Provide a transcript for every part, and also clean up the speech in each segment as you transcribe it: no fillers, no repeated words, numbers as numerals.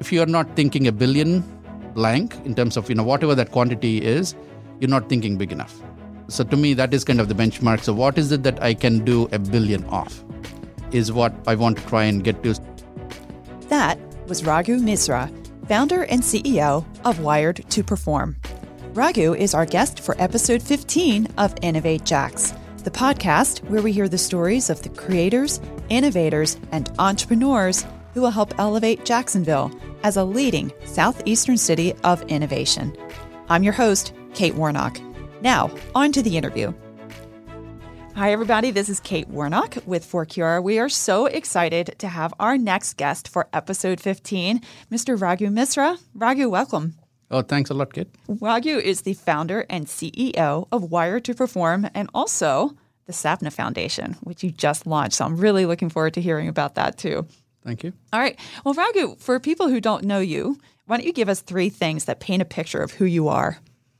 if you're not thinking a billion blank in terms of, whatever that quantity is, you're not thinking big enough. So to me, that is kind of the benchmark. So what is it that I can do a billion of is what I want to try and get to. That was Raghu Misra, founder and CEO of Wired to Perform. Raghu is our guest for episode 15 of Innovate Jax, the podcast where we hear the stories of the creators, innovators, and entrepreneurs who will help elevate Jacksonville as a leading southeastern city of innovation. I'm your host, Kate Warnock. Now, on to the interview. Hi, everybody. This is Kate Warnock with Forcura. We are so excited to have our next guest for episode 15, Mr. Raghu Misra. Raghu, welcome. Oh, thanks a lot, Kate. Raghu is the founder and CEO of Wired to Perform and also the Sapna Foundation, which you just launched. So I'm really looking forward to hearing about that too. Thank you. All right. Well, Raghu, for people who don't know you, why don't you give us 3 things that paint a picture of who you are?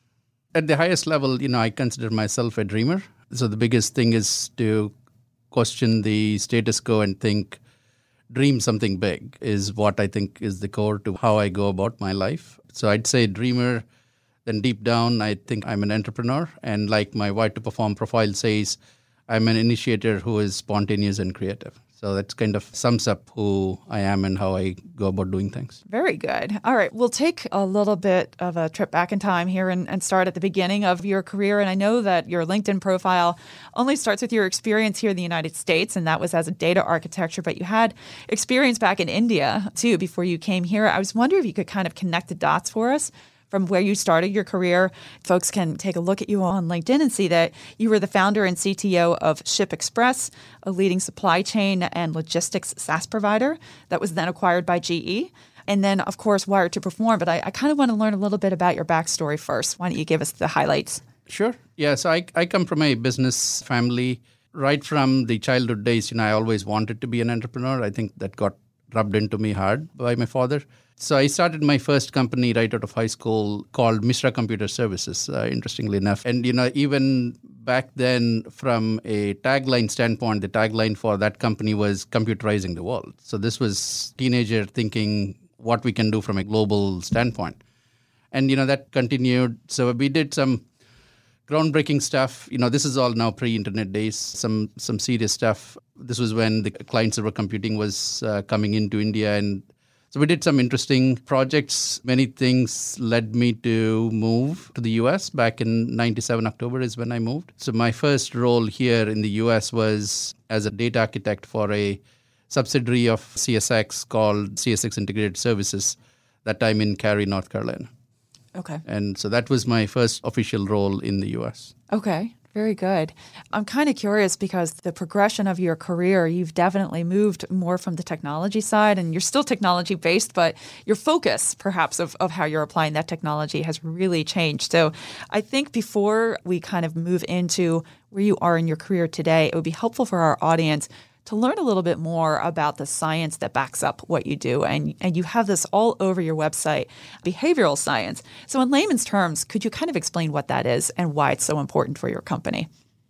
At the highest level, I consider myself a dreamer. So the biggest thing is to question the status quo and think, dream something big is what I think is the core to how I go about my life. So I'd say dreamer, then deep down, I think I'm an entrepreneur. And like my Wired to Perform profile says, I'm an initiator who is spontaneous and creative. So that kind of sums up who I am and how I go about doing things. Very good. All right. We'll take a little bit of a trip back in time here and start at the beginning of your career. And I know that your LinkedIn profile only starts with your experience here in the United States, and that was as a data architecture, but you had experience back in India too before you came here. I was wondering if you could kind of connect the dots for us from where you started your career. Folks can take a look at you on LinkedIn and see that you were the founder and CTO of Ship Express, a leading supply chain and logistics SaaS provider that was then acquired by GE. And then, of course, Wired to Perform. But I kind of want to learn a little bit about your backstory first. Why don't you give us the highlights? Sure. Yeah. So I come from a business family. Right from the childhood days, I always wanted to be an entrepreneur. I think that got rubbed into me hard by my father. So I started my first company right out of high school called Misra Computer Services, interestingly enough. And, even back then, from a tagline standpoint, the tagline for that company was computerizing the world. So this was teenager thinking what we can do from a global standpoint. And, that continued. So we did some groundbreaking stuff. This is all now pre-internet days, some serious stuff. This was when the client-server computing was coming into India. And so we did some interesting projects. Many things led me to move to the US. Back in 97 October is when I moved. So my first role here in the US was as a data architect for a subsidiary of CSX called CSX Integrated Services, that time in Cary, North Carolina. Okay. And so that was my first official role in the US. Okay. Very good. I'm kind of curious because the progression of your career, you've definitely moved more from the technology side, and you're still technology-based, but your focus, perhaps, of how you're applying that technology has really changed. So I think before we kind of move into where you are in your career today, it would be helpful for our audience to learn a little bit more about the science that backs up what you do. And you have this all over your website, behavioral science. So in layman's terms, could you kind of explain what that is and why it's so important for your company?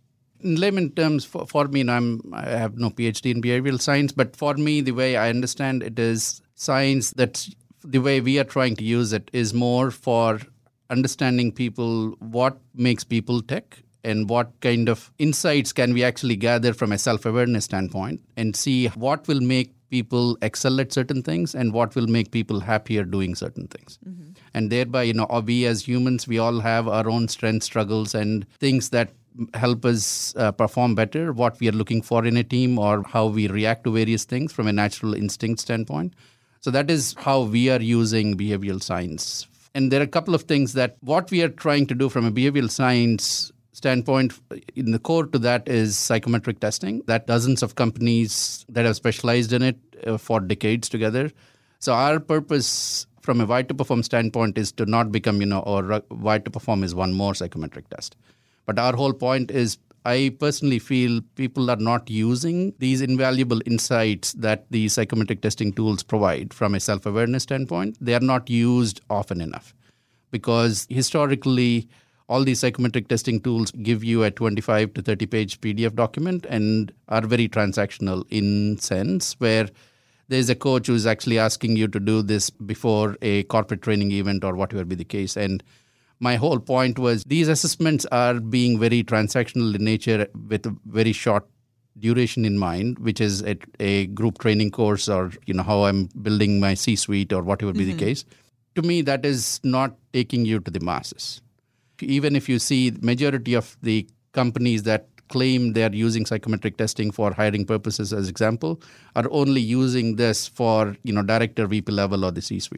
In layman terms, for me, I have no PhD in behavioral science, but for me, the way I understand it is science that's the way we are trying to use it is more for understanding people, what makes people tick, and what kind of insights can we actually gather from a self-awareness standpoint and see what will make people excel at certain things and what will make people happier doing certain things. Mm-hmm. And thereby, we as humans, we all have our own strengths, struggles, and things that help us perform better, what we are looking for in a team or how we react to various things from a natural instinct standpoint. So that is how we are using behavioral science. And there are a couple of things that what we are trying to do from a behavioral science standpoint, in the core to that is psychometric testing, that dozens of companies that have specialized in it for decades together. So our purpose from a Wired to Perform standpoint is to not become, or Wired to Perform is one more psychometric test. But our whole point is I personally feel people are not using these invaluable insights that the psychometric testing tools provide from a self-awareness standpoint. They are not used often enough because historically, all these psychometric testing tools give you a 25 to 30 page PDF document and are very transactional in sense where there's a coach who's actually asking you to do this before a corporate training event or whatever be the case. And my whole point was these assessments are being very transactional in nature with a very short duration in mind, which is a group training course or, how I'm building my C-suite or whatever be the case. To me, that is not taking you to the masses. Even if you see majority of the companies that claim they are using psychometric testing for hiring purposes, as example, are only using this for, director, VP level or the C-suite,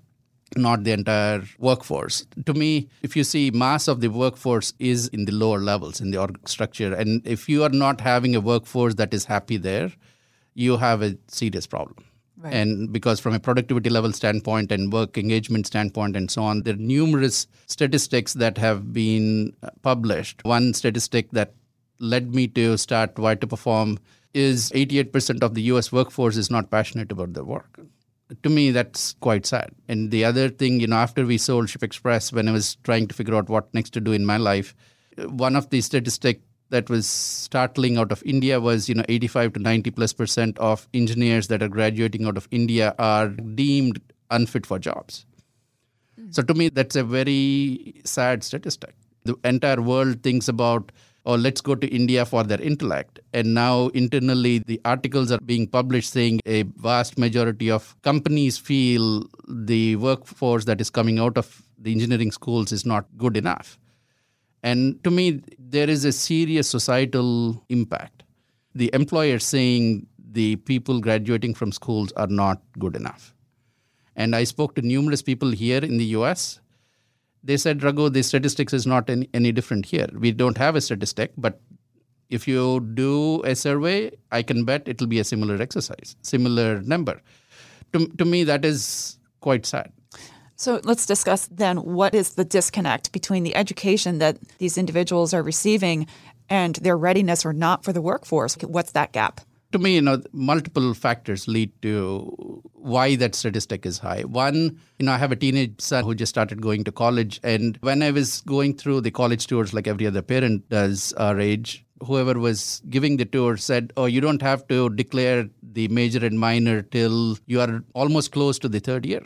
not the entire workforce. To me, if you see mass of the workforce is in the lower levels in the org structure, and if you are not having a workforce that is happy there, you have a serious problem. Right. And because from a productivity level standpoint and work engagement standpoint and so on, there are numerous statistics that have been published. One statistic that led me to start Why2Perform is 88% of the US workforce is not passionate about their work. To me, that's quite sad. And the other thing, after we sold Ship Express, when I was trying to figure out what next to do in my life, one of the statistics that was startling out of India was, 85 to 90+% of engineers that are graduating out of India are deemed unfit for jobs. So to me, that's a very sad statistic. The entire world thinks about, let's go to India for their intellect. And now internally, the articles are being published saying a vast majority of companies feel the workforce that is coming out of the engineering schools is not good enough. And to me, there is a serious societal impact. The employer saying the people graduating from schools are not good enough. And I spoke to numerous people here in the US. They said, Raghu, the statistics is not any different here. We don't have a statistic, but if you do a survey, I can bet it will be a similar exercise, similar number. To me, that is quite sad. So let's discuss then what is the disconnect between the education that these individuals are receiving and their readiness or not for the workforce. What's that gap? To me, multiple factors lead to why that statistic is high. One, I have a teenage son who just started going to college. And when I was going through the college tours like every other parent does our age, whoever was giving the tour said, you don't have to declare the major and minor till you are almost close to the third year.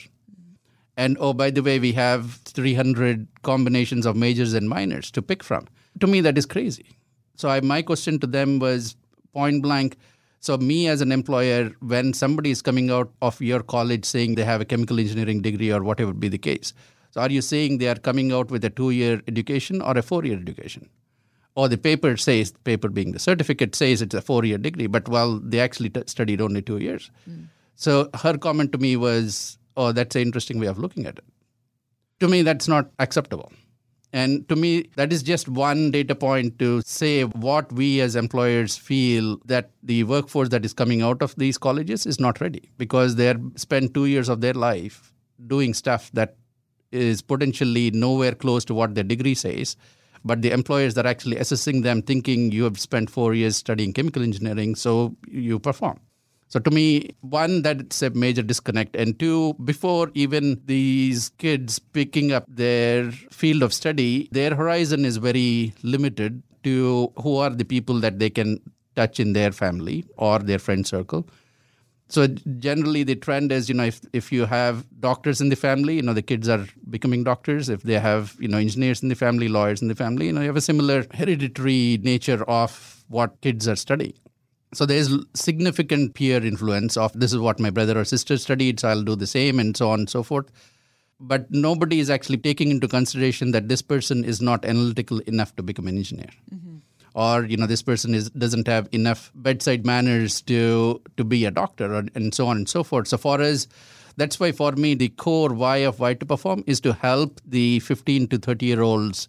And, by the way, we have 300 combinations of majors and minors to pick from. To me, that is crazy. So my question to them was point blank. So me as an employer, when somebody is coming out of your college saying they have a chemical engineering degree or whatever be the case, so are you saying they are coming out with a 2-year education or a 4-year education? Or the paper says, paper being the certificate, says it's a 4-year degree, but they actually studied only 2 years. So her comment to me was, that's an interesting way of looking at it. To me, that's not acceptable. And to me, that is just one data point to say what we as employers feel that the workforce that is coming out of these colleges is not ready because they spent 2 years of their life doing stuff that is potentially nowhere close to what their degree says. But the employers are actually assessing them thinking you have spent 4 years studying chemical engineering, so you perform. So to me, one, that's a major disconnect. And two, before even these kids picking up their field of study, their horizon is very limited to who are the people that they can touch in their family or their friend circle. So generally the trend is, if you have doctors in the family, the kids are becoming doctors. If they have, engineers in the family, lawyers in the family, you have a similar hereditary nature of what kids are studying. So there's significant peer influence of this is what my brother or sister studied, so I'll do the same and so on and so forth. But nobody is actually taking into consideration that this person is not analytical enough to become an engineer. Mm-hmm. Or, this person doesn't have enough bedside manners to be a doctor and so on and so forth. So for us, that's why for me, the core why of Why2Perform is to help the 15 to 30-year-olds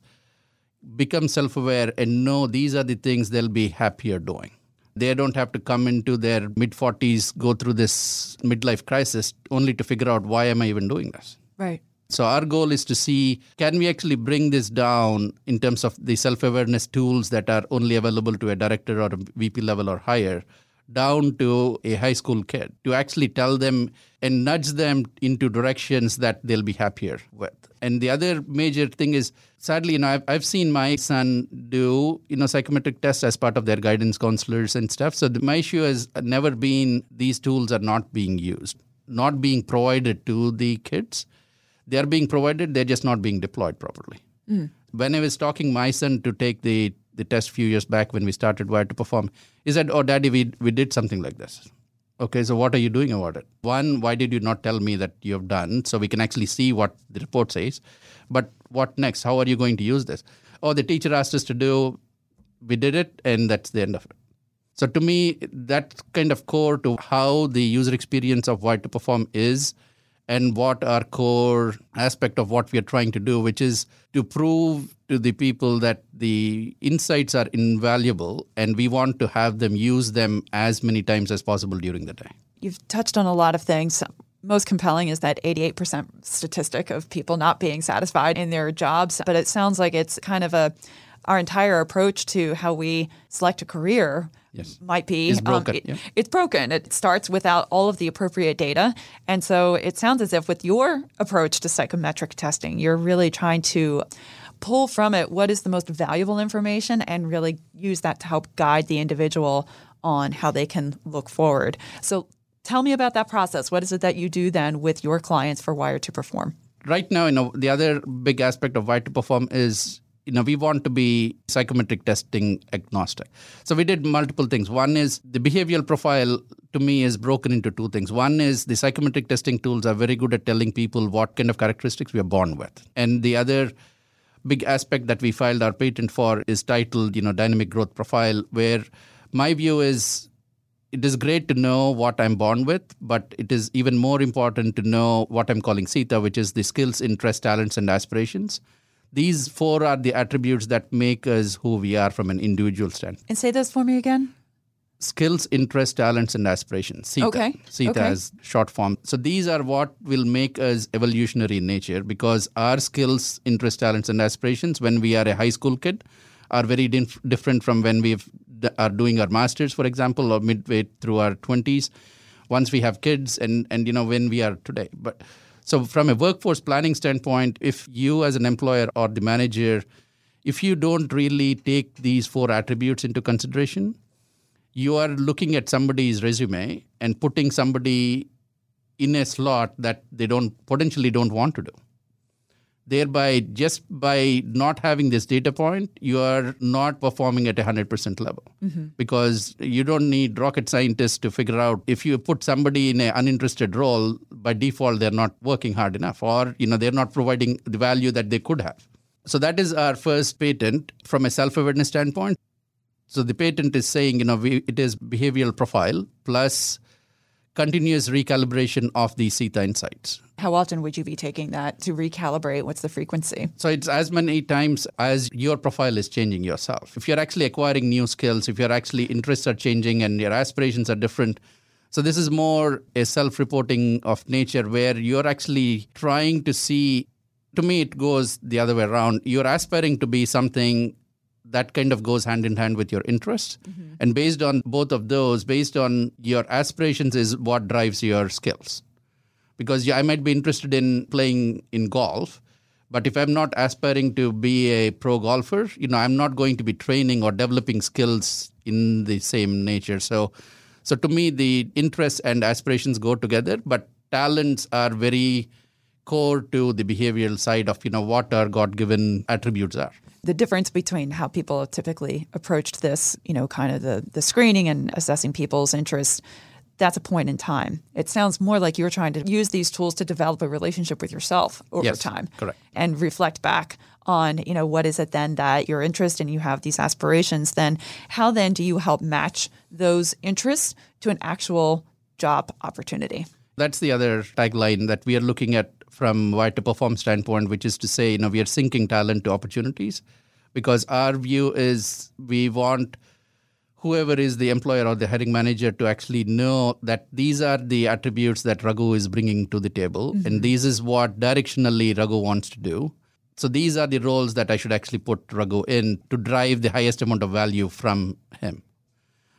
become self-aware and know these are the things they'll be happier doing. They don't have to come into their mid-40s, go through this midlife crisis only to figure out why am I even doing this. Right. So our goal is to see, can we actually bring this down in terms of the self-awareness tools that are only available to a director or a VP level or higher down to a high school kid to actually tell them and nudge them into directions that they'll be happier with. And the other major thing is, sadly, I've seen my son do, psychometric tests as part of their guidance counselors and stuff. So my issue has never been these tools are not being used, not being provided to the kids. They are being provided, they're just not being deployed properly. When I was talking my son to take the test a few years back when we started Wired to Perform, he said, "Oh, Daddy, we did something like this." Okay, so what are you doing about it? One, why did you not tell me that you have done so we can actually see what the report says? But what next? How are you going to use this? Oh, the teacher asked us to do, we did it, and that's the end of it. So to me, that's kind of core to how the user experience of Wired to Perform is and what our core aspect of what we are trying to do, which is to prove to the people that the insights are invaluable and we want to have them use them as many times as possible during the day. You've touched on a lot of things. Most compelling is that 88% statistic of people not being satisfied in their jobs. But it sounds like it's kind of our entire approach to how we select a career might be it's broken. It's broken. It starts without all of the appropriate data. And so it sounds as if with your approach to psychometric testing, you're really trying to pull from it what is the most valuable information and really use that to help guide the individual on how they can look forward. So tell me about that process. What is it that you do then with your clients for Wired to Perform? Right now, the other big aspect of Wired to Perform is we want to be psychometric testing agnostic. So we did multiple things. One is the behavioral profile, to me, is broken into two things. One is the psychometric testing tools are very good at telling people what kind of characteristics we are born with. And the other big aspect that we filed our patent for is titled, Dynamic Growth Profile, where my view is it is great to know what I'm born with, but it is even more important to know what I'm calling SITA, which is the skills, interests, talents, and aspirations. These four are the attributes that make us who we are from an individual standpoint. And say those for me again. Skills, interests, talents, and aspirations. SITA. Okay. SITA is short form. So these are what will make us evolutionary in nature, because our skills, interests, talents, and aspirations when we are a high school kid are very different from when we are doing our masters, for example, or midway through our 20s, once we have kids and when we are today. But so from a workforce planning standpoint, if you as an employer or the manager, if you don't really take these four attributes into consideration, you are looking at somebody's resume and putting somebody in a slot that they potentially don't want to do. Thereby, just by not having this data point, you are not performing at 100% level. Because you don't need rocket scientists to figure out if you put somebody in an uninterested role, by default, they're not working hard enough, or they're not providing the value that they could have. So that is our first patent from a self-awareness standpoint. So the patent is saying, it is behavioral profile plus continuous recalibration of the SITA insights. How often would you be taking that to recalibrate? What's the frequency? So it's as many times as your profile is changing yourself. If you're actually acquiring new skills, if your actually interests are changing and your aspirations are different. So this is more a self-reporting of nature where you're actually trying to see, to me, it goes the other way around. You're aspiring to be something that kind of goes hand in hand with your interests. And based on both of those, based on your aspirations is what drives your skills. Because I might be interested in playing in golf, but if I'm not aspiring to be a pro golfer, I'm not going to be training or developing skills in the same nature. So to me, the interests and aspirations go together, but talents are very core to the behavioral side of, what our God-given attributes are. The difference between how people have typically approached this, kind of the screening and assessing people's interests, that's a point in time. It sounds more like you're trying to use these tools to develop a relationship with yourself over time. Correct. And reflect back on, what is it then that you're interested in, you have these aspirations, then how then do you help match those interests to an actual job opportunity? That's the other tagline that we are looking at from Wired to Perform standpoint, which is to say, we are syncing talent to opportunities, because our view is we want whoever is the employer or the hiring manager to actually know that these are the attributes that Raghu is bringing to the table, and this is what directionally Raghu wants to do. So these are the roles that I should actually put Raghu in to drive the highest amount of value from him.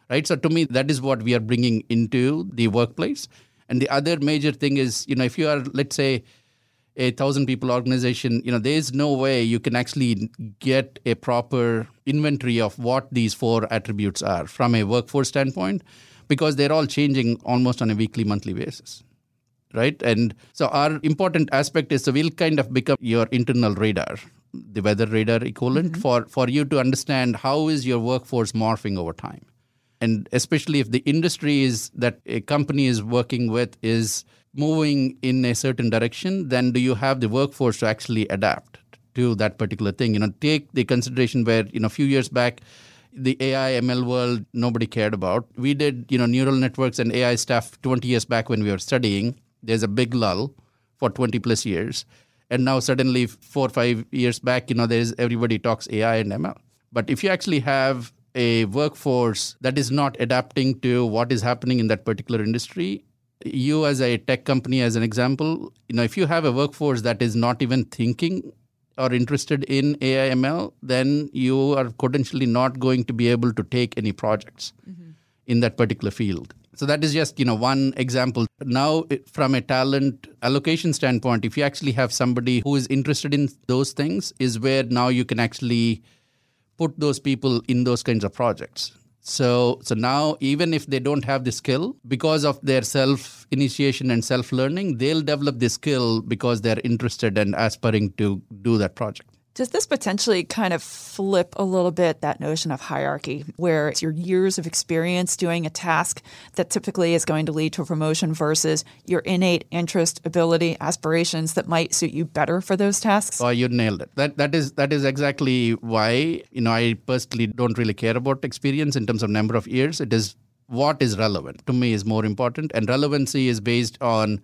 right? So to me, that is what we are bringing into the workplace. And the other major thing is, if you are, let's say, a 1,000 people organization, there's no way you can actually get a proper inventory of what these 4 attributes are from a workforce standpoint, because they're all changing almost on a weekly, monthly basis, right? And so our important aspect is, so we'll kind of become your internal radar, the weather radar equivalent, for you to understand how is your workforce morphing over time. And especially if the industry is that a company is working with is moving in a certain direction, then do you have the workforce to actually adapt to that particular thing? Take the consideration where, a few years back, the AI, ML world, nobody cared about. We did, neural networks and AI stuff 20 years back when we were studying. There's a big lull for 20 plus years. And now suddenly 4 or 5 years back, everybody talks AI and ML. But if you actually have a workforce that is not adapting to what is happening in that particular industry, you as a tech company, as an example, if you have a workforce that is not even thinking or interested in AI, ML, then you are potentially not going to be able to take any projects in that particular field. So that is just, one example. Now, from a talent allocation standpoint, if you actually have somebody who is interested in those things, is where now you can actually put those people in those kinds of projects. So now, even if they don't have the skill, because of their self-initiation and self-learning, they'll develop the skill because they're interested and aspiring to do that project. Does this potentially kind of flip a little bit that notion of hierarchy, where it's your years of experience doing a task that typically is going to lead to a promotion versus your innate interest, ability, aspirations that might suit you better for those tasks? Oh, you nailed it. That is exactly why, I personally don't really care about experience in terms of number of years. It is what is relevant to me is more important. And relevancy is based on,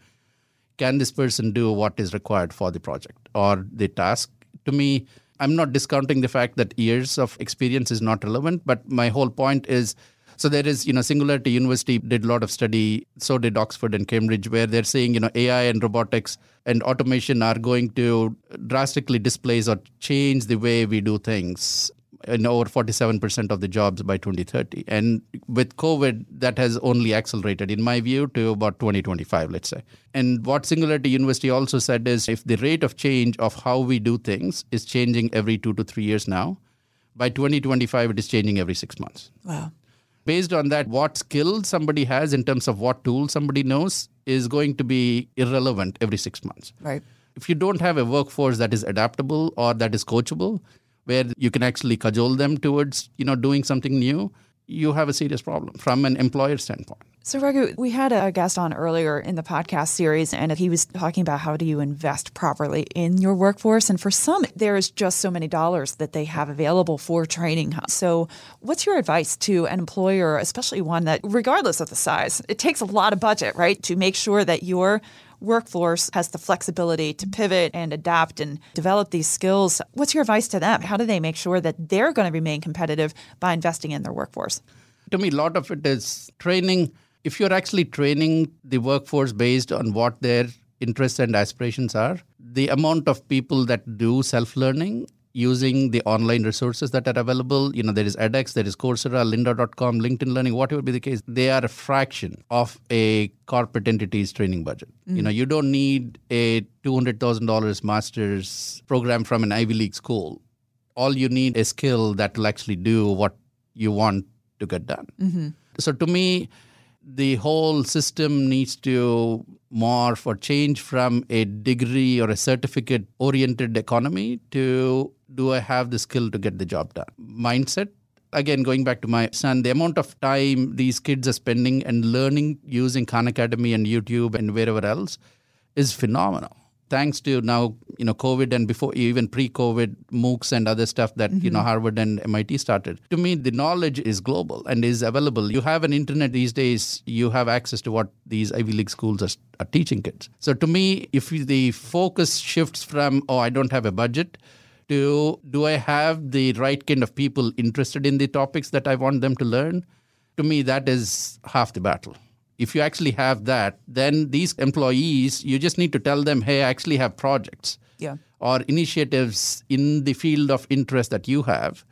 can this person do what is required for the project or the task? To me, I'm not discounting the fact that years of experience is not relevant, but my whole point is, so there is, Singularity University did a lot of study, so did Oxford and Cambridge, where they're saying, AI and robotics and automation are going to drastically displace or change the way we do things in over 47% of the jobs by 2030. And with COVID, that has only accelerated, in my view, to about 2025, let's say. And what Singularity University also said is, if the rate of change of how we do things is changing every 2 to 3 years now, by 2025, it is changing every 6 months. Wow. Based on that, what skill somebody has in terms of what tool somebody knows is going to be irrelevant every 6 months. Right. If you don't have a workforce that is adaptable or that is coachable, where you can actually cajole them towards, doing something new, you have a serious problem from an employer standpoint. So Raghu, we had a guest on earlier in the podcast series, and he was talking about how do you invest properly in your workforce. And for some, there is just so many dollars that they have available for training. So what's your advice to an employer, especially one that, regardless of the size, it takes a lot of budget, right, to make sure that your workforce has the flexibility to pivot and adapt and develop these skills? What's your advice to them? How do they make sure that they're going to remain competitive by investing in their workforce? To me, a lot of it is training. If you're actually training the workforce based on what their interests and aspirations are, the amount of people that do self-learning using the online resources that are available, there is edX, there is Coursera, lynda.com, LinkedIn Learning, whatever be the case, they are a fraction of a corporate entity's training budget. You don't need a $200,000 master's program from an Ivy League school. All you need is a skill that will actually do what you want to get done. So to me, the whole system needs to morph or change from a degree or a certificate-oriented economy to, do I have the skill to get the job done? Mindset. Again, going back to my son, the amount of time these kids are spending and learning using Khan Academy and YouTube and wherever else is phenomenal. Thanks to now, COVID and before, even pre-COVID, MOOCs and other stuff that, Harvard and MIT started. To me, the knowledge is global and is available. You have an internet these days, you have access to what these Ivy League schools are teaching kids. So to me, if the focus shifts from, I don't have a budget, to, do I have the right kind of people interested in the topics that I want them to learn? To me, that is half the battle. If you actually have that, then these employees, you just need to tell them, hey, I actually have projects or initiatives in the field of interest that you have.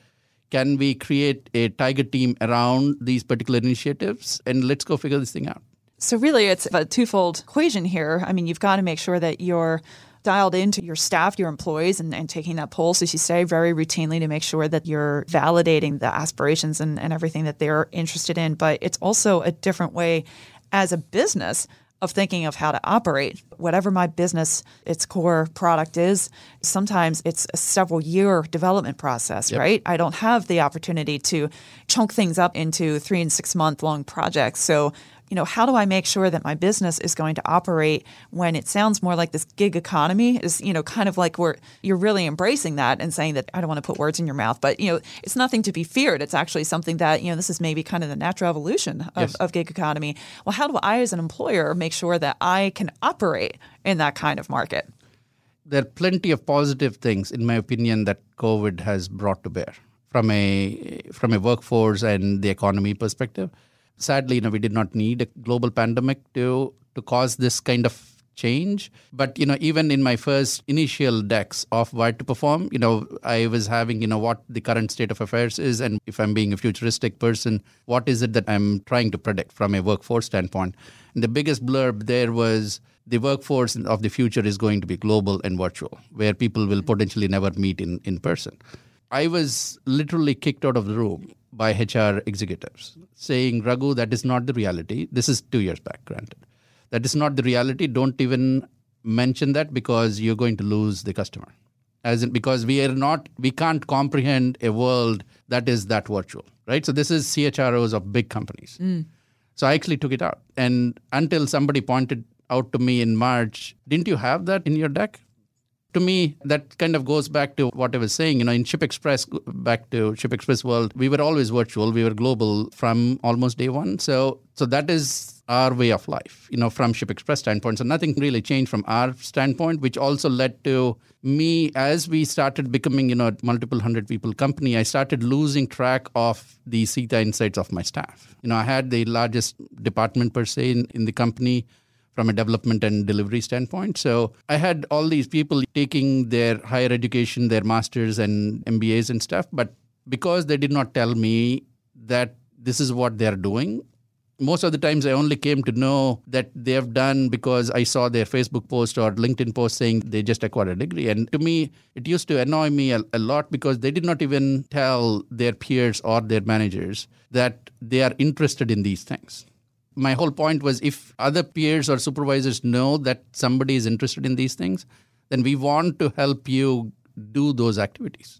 Can we create a tiger team around these particular initiatives? And let's go figure this thing out. So really, it's a twofold equation here. I mean, you've got to make sure that you're dialed into your staff, your employees, and taking that pulse, as you say, very routinely to make sure that you're validating the aspirations and everything that they're interested in. But it's also a different way as a business of thinking of how to operate. Whatever my business, its core product is, sometimes it's a several-year development process, right? I don't have the opportunity to chunk things up into 3 and 6 month long projects. So, how do I make sure that my business is going to operate when it sounds more like this gig economy is, kind of like you're really embracing that and saying that, I don't want to put words in your mouth, but, it's nothing to be feared. It's actually something that, this is maybe kind of the natural evolution of gig economy. Well, how do I as an employer make sure that I can operate in that kind of market? There are plenty of positive things, in my opinion, that COVID has brought to bear from a workforce and the economy perspective. Sadly, we did not need a global pandemic to cause this kind of change. But, even in my first initial decks of Wired to Perform, I was having, what the current state of affairs is. And if I'm being a futuristic person, what is it that I'm trying to predict from a workforce standpoint? And the biggest blurb there was the workforce of the future is going to be global and virtual, where people will potentially never meet in person. I was literally kicked out of the room by HR executives saying, Raghu, that is not the reality. This is 2 years back, granted. That is not the reality. Don't even mention that because you're going to lose the customer. Because we can't comprehend a world that is that virtual, right? So this is CHROs of big companies. So I actually took it out. And until somebody pointed out to me in March, didn't you have that in your deck? To me, that kind of goes back to what I was saying. In Ship Express, back to Ship Express world, we were always virtual. We were global from almost day one. So that is our way of life, from Ship Express standpoint. So nothing really changed from our standpoint, which also led to me, as we started becoming, multiple 100 people company, I started losing track of the Sita insights of my staff. I had the largest department per se in the company from a development and delivery standpoint. So I had all these people taking their higher education, their masters and MBAs and stuff. But because they did not tell me that this is what they're doing, most of the times I only came to know that they have done because I saw their Facebook post or LinkedIn post saying they just acquired a degree. And to me, it used to annoy me a lot because they did not even tell their peers or their managers that they are interested in these things. My whole point was, if other peers or supervisors know that somebody is interested in these things, then we want to help you do those activities.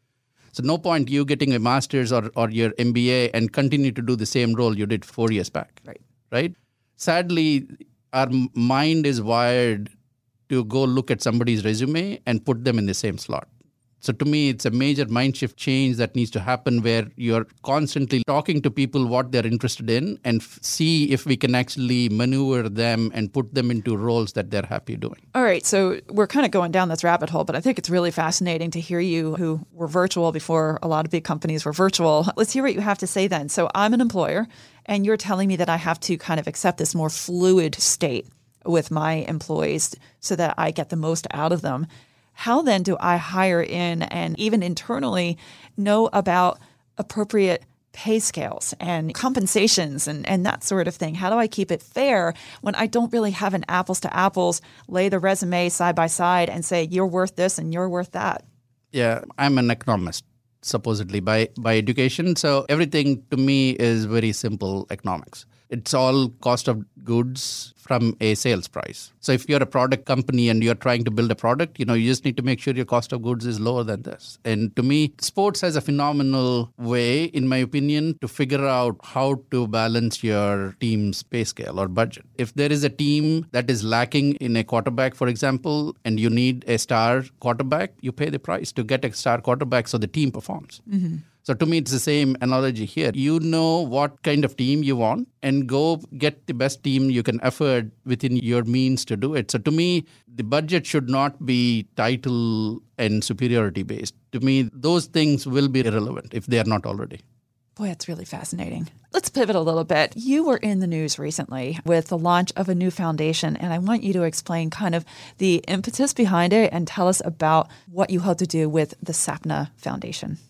So no point you getting a master's or your MBA and continue to do the same role you did 4 years back. Right? Sadly, our mind is wired to go look at somebody's resume and put them in the same slot. So to me, it's a major mind shift change that needs to happen, where you're constantly talking to people what they're interested in and see if we can actually maneuver them and put them into roles that they're happy doing. All right. So we're kind of going down this rabbit hole, but I think it's really fascinating to hear you, who were virtual before a lot of big companies were virtual. Let's hear what you have to say then. So I'm an employer, and you're telling me that I have to kind of accept this more fluid state with my employees so that I get the most out of them. How then do I hire in and even internally know about appropriate pay scales and compensations and that sort of thing? How do I keep it fair when I don't really have an apples to apples, lay the resume side by side and say, you're worth this and you're worth that? Yeah, I'm an economist, supposedly by education. So everything to me is very simple economics. It's all cost of goods from a sales price. So if you're a product company and you're trying to build a product, you just need to make sure your cost of goods is lower than this. And to me, sports has a phenomenal way, in my opinion, to figure out how to balance your team's pay scale or budget. If there is a team that is lacking in a quarterback, for example, and you need a star quarterback, you pay the price to get a star quarterback so the team performs. Mm-hmm. So to me, it's the same analogy here. You know what kind of team you want and go get the best team you can afford within your means to do it. So to me, the budget should not be title and superiority based. To me, those things will be irrelevant if they are not already. Boy, that's really fascinating. Let's pivot a little bit. You were in the news recently with the launch of a new foundation, and I want you to explain kind of the impetus behind it and tell us about what you hope to do with the Sapna Foundation.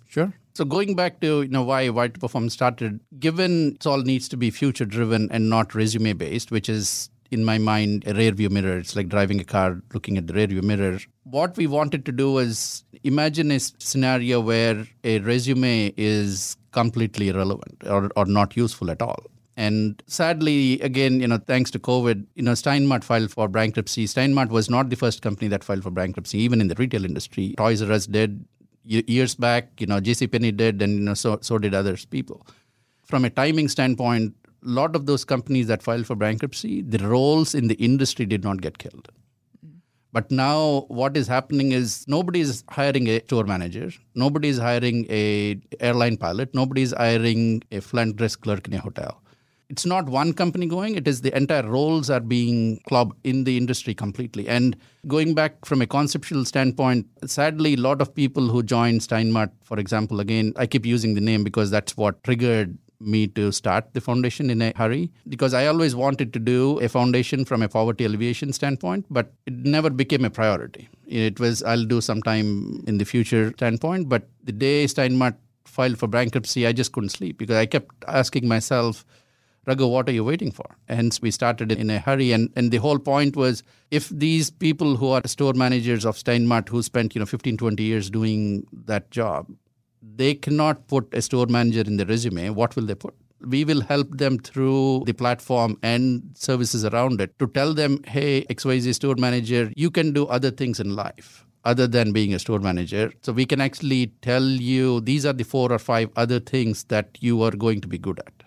Sure. So going back to why Wired to Perform started, given it all needs to be future driven and not resume based, which is in my mind a rear view mirror. It's like driving a car, looking at the rear view mirror. What we wanted to do is imagine a scenario where a resume is completely irrelevant or not useful at all. And sadly, again, thanks to COVID, Steinmart filed for bankruptcy. Steinmart was not the first company that filed for bankruptcy, even in the retail industry. Toys R Us did. Years back, JCPenney did, and so did others people. From a timing standpoint, a lot of those companies that filed for bankruptcy, the roles in the industry did not get killed. But now what is happening is nobody is hiring a store manager, nobody is hiring a airline pilot, nobody is hiring a front desk clerk in a hotel. It's not one company going, it is the entire roles are being clubbed in the industry completely. And going back from a conceptual standpoint, sadly, a lot of people who joined Steinmart, for example, again, I keep using the name because that's what triggered me to start the foundation in a hurry, because I always wanted to do a foundation from a poverty alleviation standpoint, but it never became a priority. It was, I'll do sometime in the future standpoint, but the day Steinmart filed for bankruptcy, I just couldn't sleep because I kept asking myself, Raghu, what are you waiting for? Hence, we started in a hurry. And the whole point was, if these people who are store managers of Steinmart who spent 15, 20 years doing that job, they cannot put a store manager in the resume, what will they put? We will help them through the platform and services around it to tell them, hey, XYZ store manager, you can do other things in life other than being a store manager. So we can actually tell you these are the 4 or 5 other things that you are going to be good at.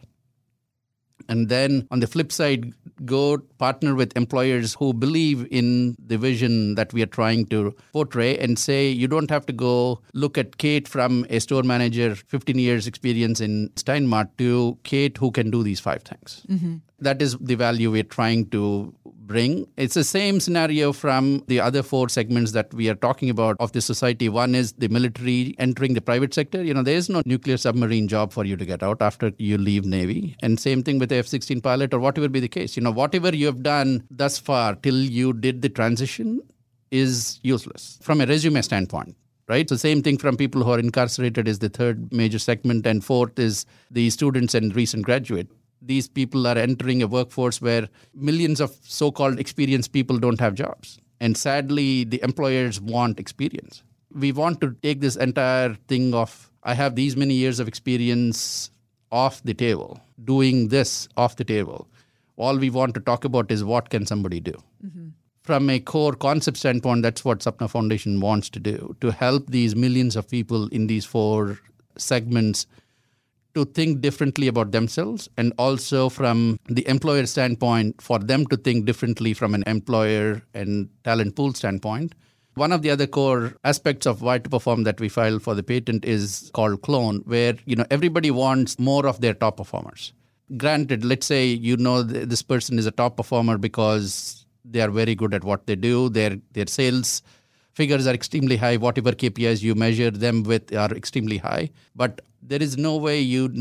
And then on the flip side, go partner with employers who believe in the vision that we are trying to portray and say, you don't have to go look at Kate from a store manager, 15 years experience in Steinmart, to Kate who can do these 5 things. Mm-hmm. That is the value we're trying to bring. It's the same scenario from the other 4 segments that we are talking about of the society. One is the military entering the private sector. There is no nuclear submarine job for you to get out after you leave Navy. And same thing with the F-16 pilot or whatever be the case. Whatever you have done thus far till you did the transition is useless from a resume standpoint. Right? So same thing from people who are incarcerated is the 3rd major segment. And 4th is the students and recent graduate. These people are entering a workforce where millions of so-called experienced people don't have jobs. And sadly, the employers want experience. We want to take this entire thing of, I have these many years of experience off the table, doing this off the table. All we want to talk about is what can somebody do. Mm-hmm. From a core concept standpoint, that's what Sapna Foundation wants to do, to help these millions of people in these 4 segments to think differently about themselves, and also from the employer standpoint, for them to think differently from an employer and talent pool standpoint. One of the other core aspects of Wired to Perform that we filed for the patent is called Clone, where everybody wants more of their top performers. Granted, let's say this person is a top performer because they are very good at what they do, their sales figures are extremely high, whatever KPIs you measure them with are extremely high. But there is no way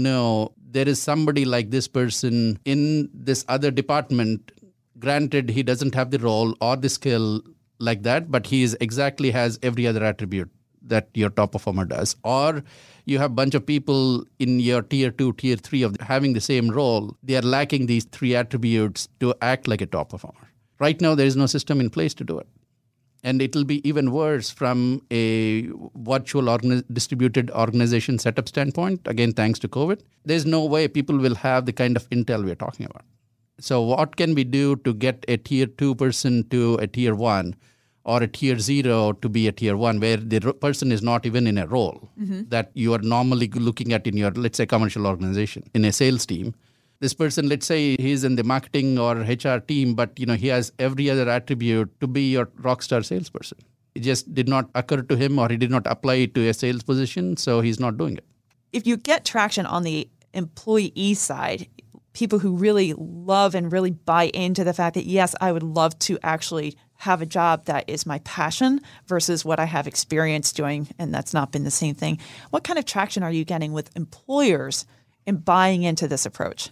there is somebody like this person in this other department. Granted, he doesn't have the role or the skill like that, but he has every other attribute that your top performer does. Or you have a bunch of people in your tier 2, tier 3 of having the same role. They are lacking these 3 attributes to act like a top performer. Right now, there is no system in place to do it. And it will be even worse from a virtual distributed organization setup standpoint. Again, thanks to COVID. There's no way people will have the kind of intel we're talking about. So what can we do to get a tier 2 person to a tier 1 or a tier 0 to be a tier 1 where the person is not even in a role that you are normally looking at in your, let's say, commercial organization, in a sales team. This person, let's say he's in the marketing or HR team, but he has every other attribute to be your rockstar salesperson. It just did not occur to him, or he did not apply it to a sales position, so he's not doing it. If you get traction on the employee side, people who really love and really buy into the fact that, yes, I would love to actually have a job that is my passion versus what I have experience doing, and that's not been the same thing. What kind of traction are you getting with employers in buying into this approach?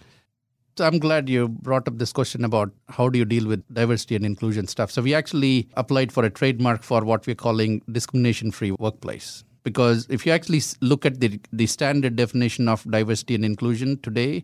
So I'm glad you brought up this question about how do you deal with diversity and inclusion stuff. So we actually applied for a trademark for what we're calling discrimination-free workplace. because if you actually look at the standard definition of diversity and inclusion today,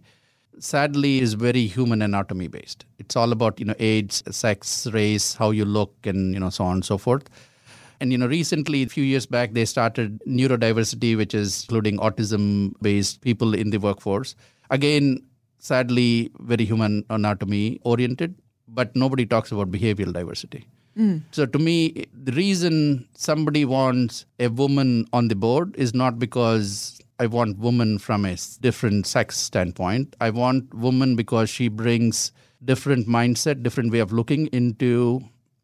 sadly is very human anatomy based. It's all about, age, sex, race, how you look, and, so on and so forth. And, recently, a few years back, they started neurodiversity, which is including autism-based people in the workforce. Again, sadly, very human anatomy oriented, but nobody talks about behavioral diversity. So to me, the reason somebody wants a woman on the board is not because I want woman from a different sex standpoint. I want woman because she brings different mindset, different way of looking into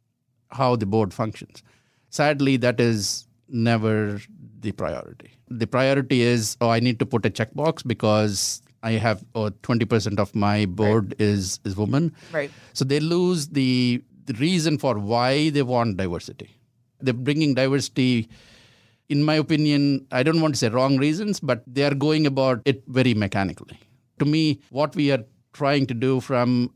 how the board functions. Sadly, that is never the priority. The priority is, I need to put a checkbox because I have 20% of my board is women. Right. So they lose the reason for why they want diversity. They're bringing diversity, in my opinion, I don't want to say wrong reasons, but they are going about it very mechanically. To me, what we are trying to do from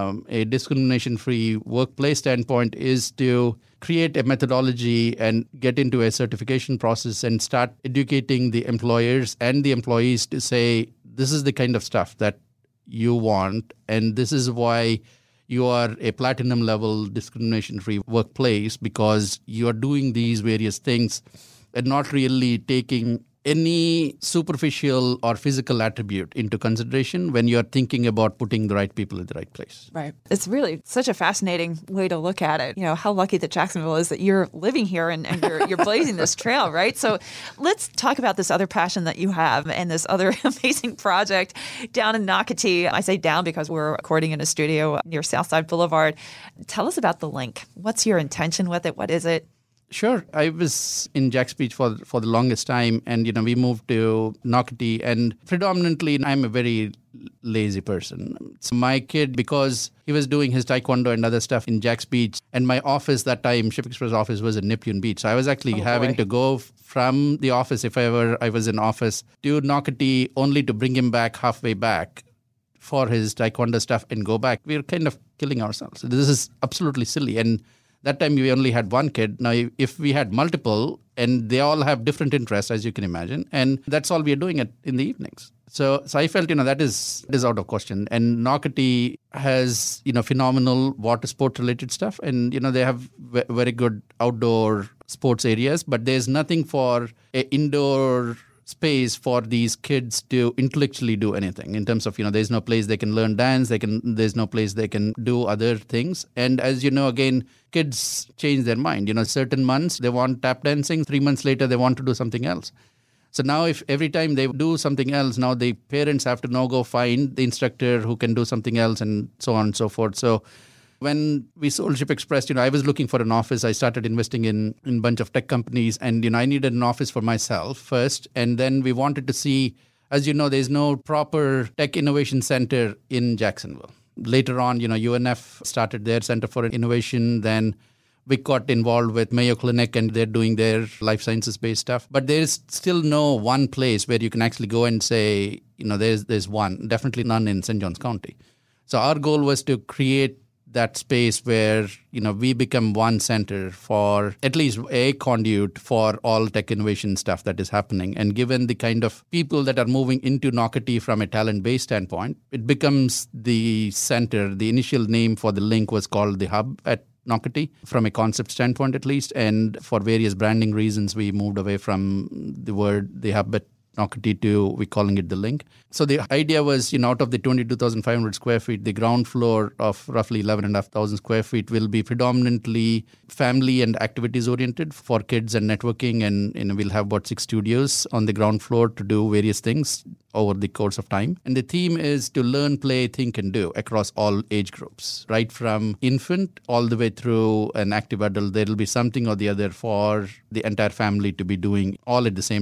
a discrimination-free workplace standpoint is to create a methodology and get into a certification process and start educating the employers and the employees to say, this is the kind of stuff that you want, and this is why you are a platinum level discrimination-free workplace, because you are doing these various things and not really taking any superficial or physical attribute into consideration when you're thinking about putting the right people in the right place. Right. It's really such a fascinating way to look at it. How lucky that Jacksonville is that you're living here and you're blazing this trail, right? So let's talk about this other passion that you have and this other amazing project down in Nocatee. I say down because we're recording in a studio near Southside Boulevard. Tell us about the link. What's your intention with it? What is it? Sure. I was in Jax Beach for the longest time, and we moved to Nocatee, and predominantly I'm a very lazy person. So my kid, because he was doing his taekwondo and other stuff in Jax Beach, and my office that time, Ship Express office, was in Nepean Beach. So I was actually having to go from the office, if ever I was in office, to Nocatee only to bring him back halfway back for his taekwondo stuff and go back. We were kind of killing ourselves. This is absolutely silly. And that time we only had one kid. Now, if we had multiple, and they all have different interests, as you can imagine, and that's all we are doing in the evenings. So I felt, that is out of question. And Nocatee has, phenomenal water sport related stuff. And, they have very good outdoor sports areas, but there's nothing for an indoor space for these kids to intellectually do anything in terms of, there's no place they can learn dance, there's no place they can do other things. And as you know, again, kids change their mind. Certain months they want tap dancing, 3 months later they want to do something else. So now if every time they do something else, now the parents have to now go find the instructor who can do something else and so on and so forth. So when we sold Ship Express, I was looking for an office. I started investing in a bunch of tech companies, and, I needed an office for myself first. And then we wanted to see, as you know, there's no proper tech innovation center in Jacksonville. Later on, UNF started their Center for Innovation. Then we got involved with Mayo Clinic, and they're doing their life sciences-based stuff. But there's still no one place where you can actually go and say, there's one. Definitely none in St. Johns County. So our goal was to create that space where, we become one center for at least a conduit for all tech innovation stuff that is happening. And given the kind of people that are moving into Nocatee from a talent-based standpoint, it becomes the center. The initial name for the link was called the Hub at Nocatee, from a concept standpoint at least. And for various branding reasons, we moved away from the Hub at Nocatee to we calling it the Link. So the idea was, out of the 22,500 square feet, the ground floor of roughly 11,500 square feet will be predominantly family and activities oriented for kids and networking. And we'll have about 6 studios on the ground floor to do various things over the course of time. And the theme is to learn, play, think, and do across all age groups, right from infant all the way through an active adult. There will be something or the other for the entire family to be doing all at the same time.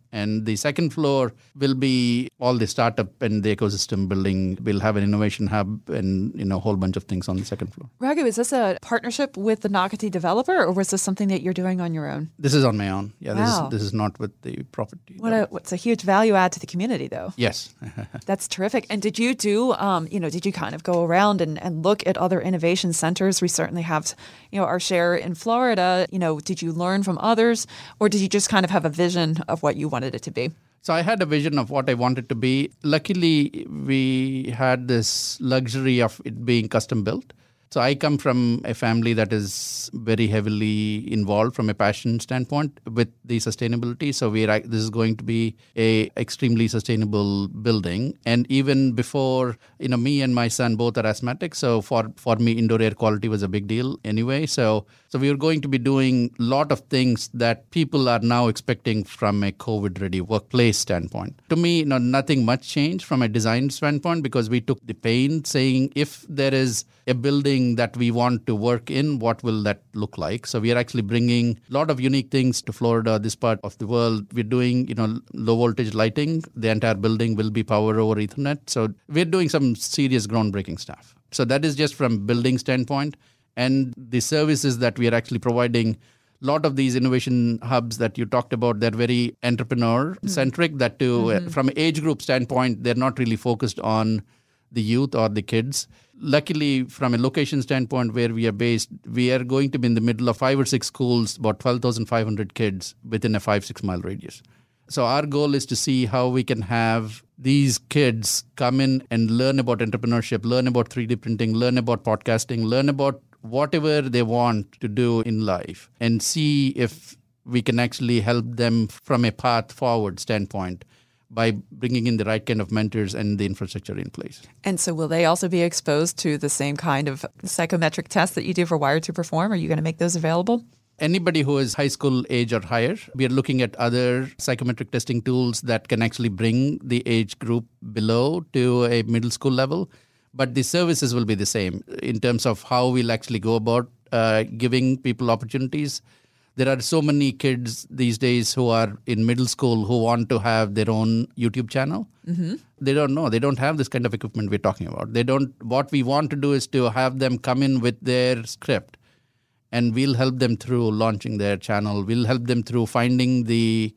And the second floor will be all the startup and the ecosystem building. We'll have an innovation hub and a whole bunch of things on the second floor. Raghu, is this a partnership with the Nocatee developer, or was this something that you're doing on your own? This is on my own. Yeah, Wow. this is not with the property. What's a huge value add to the community, though. Yes. That's terrific. And did you do, did you kind of go around and look at other innovation centers? We certainly have, our share in Florida. Did you learn from others, or did you just kind of have a vision of what you wanted it to be? So I had a vision of what I wanted to be. Luckily, we had this luxury of it being custom built. So I come from a family that is very heavily involved from a passion standpoint with the sustainability. So this is going to be a extremely sustainable building. And even before, me and my son both are asthmatics. So for me, indoor air quality was a big deal anyway. So we were going to be doing a lot of things that people are now expecting from a COVID-ready workplace standpoint. To me, nothing much changed from a design standpoint because we took the pain saying if there is a building that we want to work in, what will that look like? So we are actually bringing a lot of unique things to Florida, this part of the world. We're doing, low voltage lighting. The entire building will be power over Ethernet. So we're doing some serious groundbreaking stuff. So that is just from building standpoint. And the services that we are actually providing, a lot of these innovation hubs that you talked about, they're very entrepreneur-centric. That too, from an age group standpoint, they're not really focused on the youth or the kids. Luckily, from a location standpoint where we are based, we are going to be in the middle of 5 or 6 schools, about 12,500 kids within a 5-6 mile radius. So our goal is to see how we can have these kids come in and learn about entrepreneurship, learn about 3D printing, learn about podcasting, learn about whatever they want to do in life, and see if we can actually help them from a path forward standpoint by bringing in the right kind of mentors and the infrastructure in place. And so will they also be exposed to the same kind of psychometric tests that you do for Wired to Perform? Are you going to make those available? Anybody who is high school age or higher, we are looking at other psychometric testing tools that can actually bring the age group below to a middle school level. But the services will be the same in terms of how we'll actually go about giving people opportunities. There are so many kids these days who are in middle school who want to have their own YouTube channel. Mm-hmm. They don't know. They don't have this kind of equipment we're talking about. What we want to do is to have them come in with their script, and we'll help them through launching their channel. We'll help them through finding the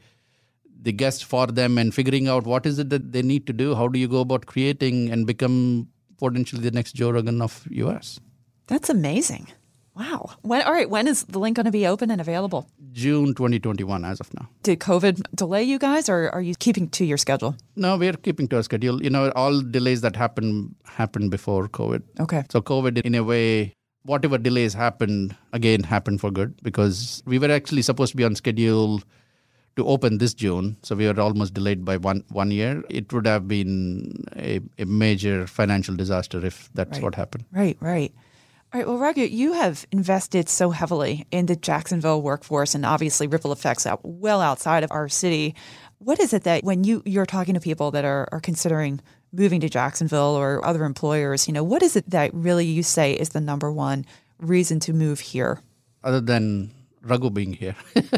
guest for them and figuring out what is it that they need to do. How do you go about creating and become potentially the next Joe Rogan of US? That's amazing. Wow. When is the link going to be open and available? June 2021 as of now. Did COVID delay you guys, or are you keeping to your schedule? No, we're keeping to our schedule. All delays that happened before COVID. Okay. So COVID, in a way, whatever delays happened for good, because we were actually supposed to be on schedule to open this June. So we were almost delayed by one year. It would have been a major financial disaster if that's what happened. Right. All right. Well, Raghu, you have invested so heavily in the Jacksonville workforce and obviously ripple effects well outside of our city. What is it that when you're talking to people that are considering moving to Jacksonville or other employers, what is it that really you say is the number one reason to move here? Other than Raghu being here.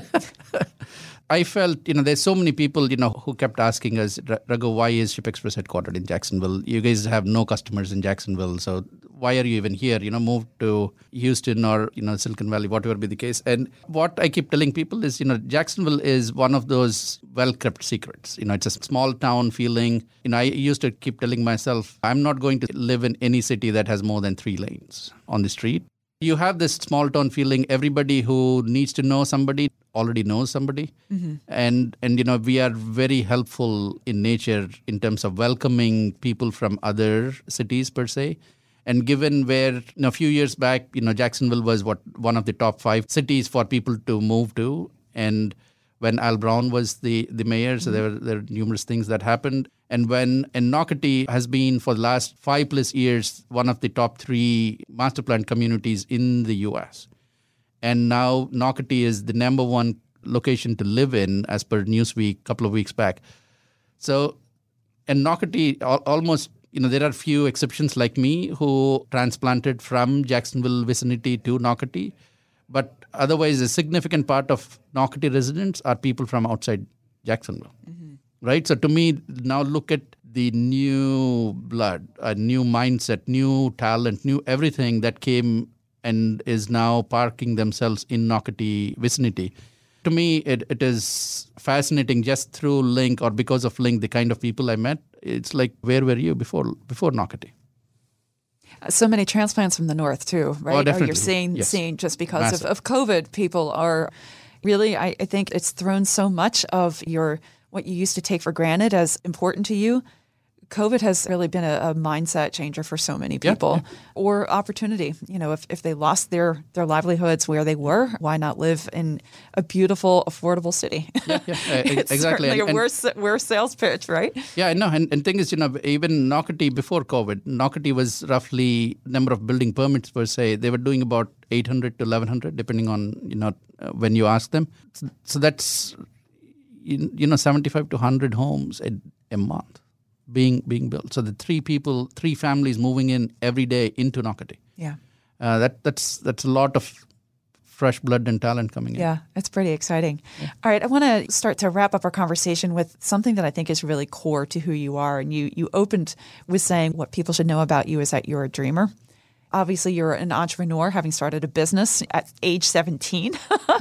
I felt, there's so many people, who kept asking us, Raghu, why is Ship Express headquartered in Jacksonville? You guys have no customers in Jacksonville, so why are you even here? Move to Houston or, Silicon Valley, whatever be the case. And what I keep telling people is, Jacksonville is one of those well-kept secrets. It's a small town feeling. I used to keep telling myself, I'm not going to live in any city that has more than 3 lanes on the street. You have this small town feeling. Everybody who needs to know somebody already knows somebody. Mm-hmm. And we are very helpful in nature in terms of welcoming people from other cities per se. And given where a few years back, Jacksonville was one of the top 5 cities for people to move to. And when Al Brown was the mayor, so there were numerous things that happened. And Nocatee has been for the last 5+ years one of the top 3 master plan communities in the U.S. And now Nocatee is the number 1 location to live in as per Newsweek a couple of weeks back. So, and Nocatee almost, there are few exceptions like me who transplanted from Jacksonville vicinity to Nocatee. But otherwise, a significant part of Nocatee residents are people from outside Jacksonville. right? So to me, now look at the new blood, a new mindset, new talent, new everything that came and is now parking themselves in Nokati vicinity. To me, it is fascinating just through Link or because of Link, the kind of people I met. It's like, where were you before Nokati? So many transplants from the north too, right? Oh, definitely. You're seeing just because Massive. of COVID, people are really, I think it's thrown so much of what you used to take for granted as important to you. COVID has really been a mindset changer for so many people, or opportunity. If they lost their livelihoods where they were, why not live in a beautiful, affordable city? It's exactly. certainly a worse sales pitch, right? Yeah, I know. And thing is, even Nokati before COVID, Nokati was roughly number of building permits per se. They were doing about 800 to 1,100, depending on when you ask them. So that's 75 to 100 homes a month being built. So the three families moving in every day into Nokati. Yeah. That's a lot of fresh blood and talent coming in. Yeah, it's pretty exciting. Yeah. All right, I want to start to wrap up our conversation with something that I think is really core to who you are. And you opened with saying what people should know about you is that you're a dreamer. Obviously, you're an entrepreneur, having started a business at age 17.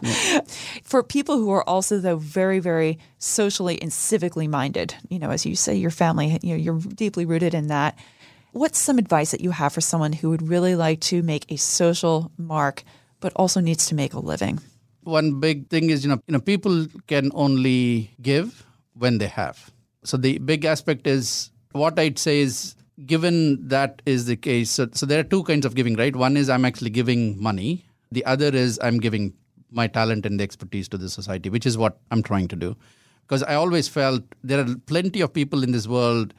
For people who are also, though, very, very socially and civically minded, as you say, your family, you're deeply rooted in that. What's some advice that you have for someone who would really like to make a social mark, but also needs to make a living? One big thing is, people can only give when they have. So the big aspect is, what I'd say is, given that is the case, so there are two kinds of giving, right? One is I'm actually giving money. The other is I'm giving my talent and the expertise to the society, which is what I'm trying to do. Because I always felt there are plenty of people in this world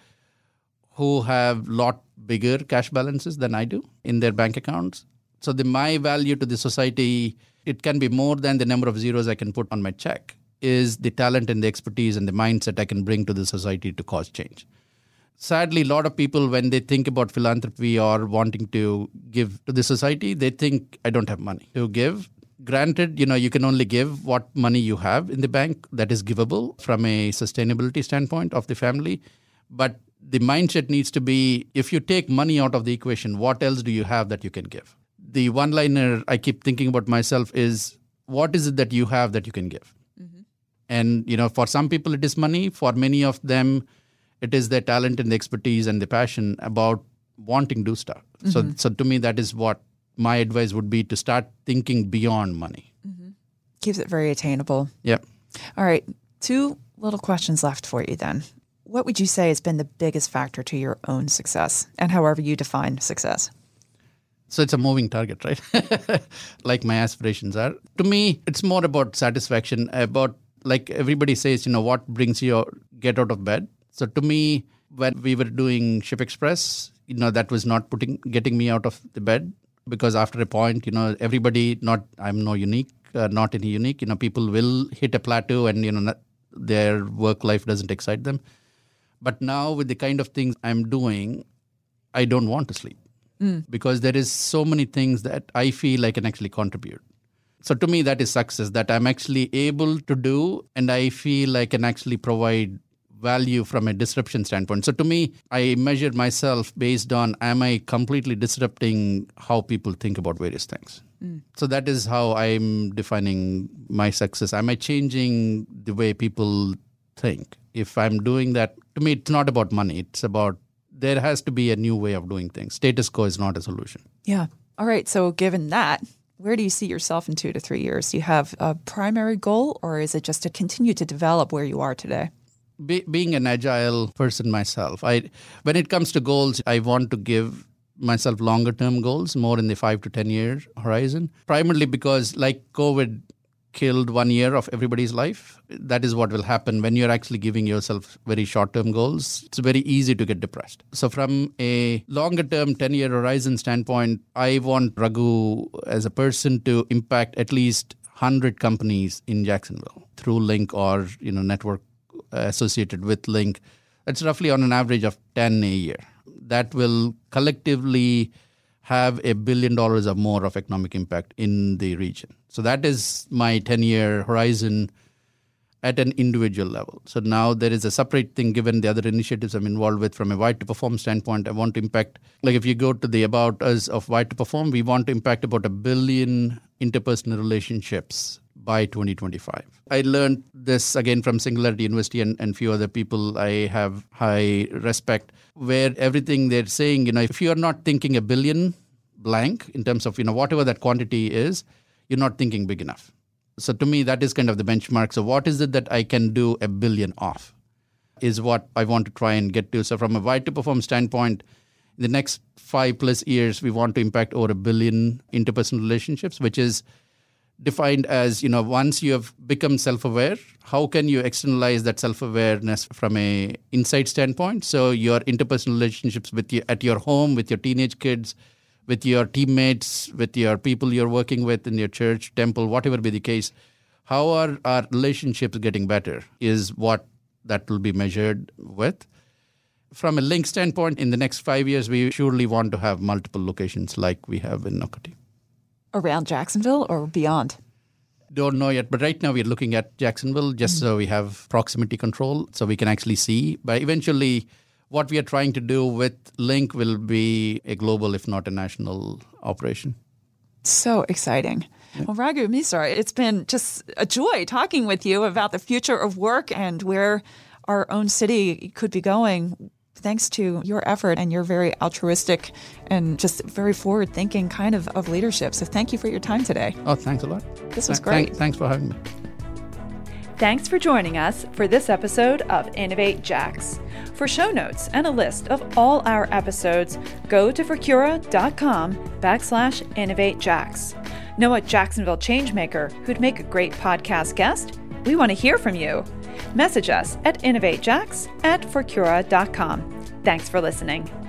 who have lot bigger cash balances than I do in their bank accounts. So my value to the society, it can be more than the number of zeros I can put on my check, is the talent and the expertise and the mindset I can bring to the society to cause change. Sadly, a lot of people, when they think about philanthropy or wanting to give to the society, they think, I don't have money to give. Granted, you can only give what money you have in the bank that is givable from a sustainability standpoint of the family. But the mindset needs to be, if you take money out of the equation, what else do you have that you can give? The one-liner I keep thinking about myself is, what is it that you have that you can give? Mm-hmm. And, for some people it is money. For many of them, it is their talent and the expertise and the passion about wanting to do stuff. Mm-hmm. So to me, that is what my advice would be, to start thinking beyond money. Mm-hmm. Keeps it very attainable. Yeah. All right. 2 little questions left for you then. What would you say has been the biggest factor to your own success, and however you define success? So it's a moving target, right? Like my aspirations are. To me, it's more about satisfaction, about, like everybody says, what brings you get out of bed. So to me, when we were doing Ship Express, that was not getting me out of the bed, because after a point, everybody, I'm no unique, not any unique, people will hit a plateau and, their work life doesn't excite them. But now with the kind of things I'm doing, I don't want to sleep because there is so many things that I feel I can actually contribute. So to me, that is success, that I'm actually able to do, and I feel I can actually provide value from a disruption standpoint. So to me, I measure myself based on, am I completely disrupting how people think about various things? So that is how I'm defining my success. Am I changing the way people think? If I'm doing that, to me, it's not about money. It's about, there has to be a new way of doing things. Status quo is not a solution. Yeah. All right. So given that, where do you see yourself in 2 to 3 years? Do you have a primary goal, or is it just to continue to develop where you are today? Being an agile person myself, when it comes to goals, I want to give myself longer term goals, more in the 5 to 10 year horizon, primarily because like COVID killed 1 year of everybody's life. That is what will happen when you're actually giving yourself very short-term goals. It's very easy to get depressed. So from a longer-term 10-year horizon standpoint, I want Raghu as a person to impact at least 100 companies in Jacksonville through Link or network associated with Link. That's roughly on an average of 10 a year. That will collectively have $1 billion or more of economic impact in the region. So that is my 10-year horizon. at an individual level. So now there is a separate thing given the other initiatives I'm involved with from a Wired to Perform standpoint. I want to impact, like if you go to the About Us of Wired to Perform, we want to impact about 1 billion interpersonal relationships by 2025. I learned this again from Singularity University and few other people I have high respect, where everything they're saying, if you're not thinking 1 billion blank in terms of, whatever that quantity is, you're not thinking big enough. So to me, that is kind of the benchmark. So what is it that I can do 1 billion of is what I want to try and get to. So from a Wired to Perform standpoint, in the next 5+ years, we want to impact over 1 billion interpersonal relationships, which is defined as, once you have become self-aware, how can you externalize that self-awareness from a insight standpoint? So your interpersonal relationships at your home, with your teenage kids, with your teammates, with your people you're working with in your church, temple, whatever be the case, how are our relationships getting better is what that will be measured with. From a Link standpoint, in the next 5 years, we surely want to have multiple locations like we have in Nocatee. Around Jacksonville or beyond? Don't know yet, but right now we're looking at Jacksonville just so we have proximity control so we can actually see. But eventually, what we are trying to do with Link will be a global, if not a national operation. So exciting. Yeah. Well, Raghu Misra, it's been just a joy talking with you about the future of work and where our own city could be going, thanks to your effort and your very altruistic and just very forward-thinking kind of leadership. So thank you for your time today. Oh, thanks a lot. This was great. Thanks for having me. Thanks for joining us for this episode of Innovate Jax. For show notes and a list of all our episodes, go to Furcura.com/InnovateJax. Know a Jacksonville changemaker who'd make a great podcast guest? We want to hear from you. Message us at innovatejax@Furcura.com. Thanks for listening.